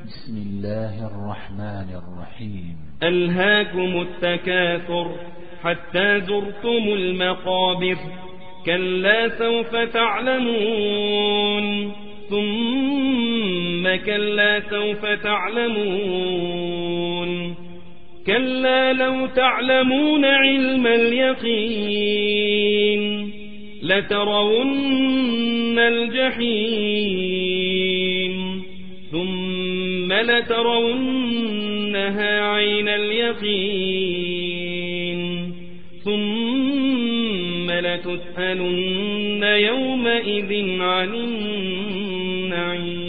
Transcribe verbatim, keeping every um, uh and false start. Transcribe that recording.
بسم الله الرحمن الرحيم. ألهاكم التكاثر حتى زرتم المقابر كلا سوف تعلمون ثم كلا سوف تعلمون كلا لو تعلمون علم اليقين لترون الجحيم ثم لترونها عين اليقين ثم لتسألن يومئذ عن النعيم.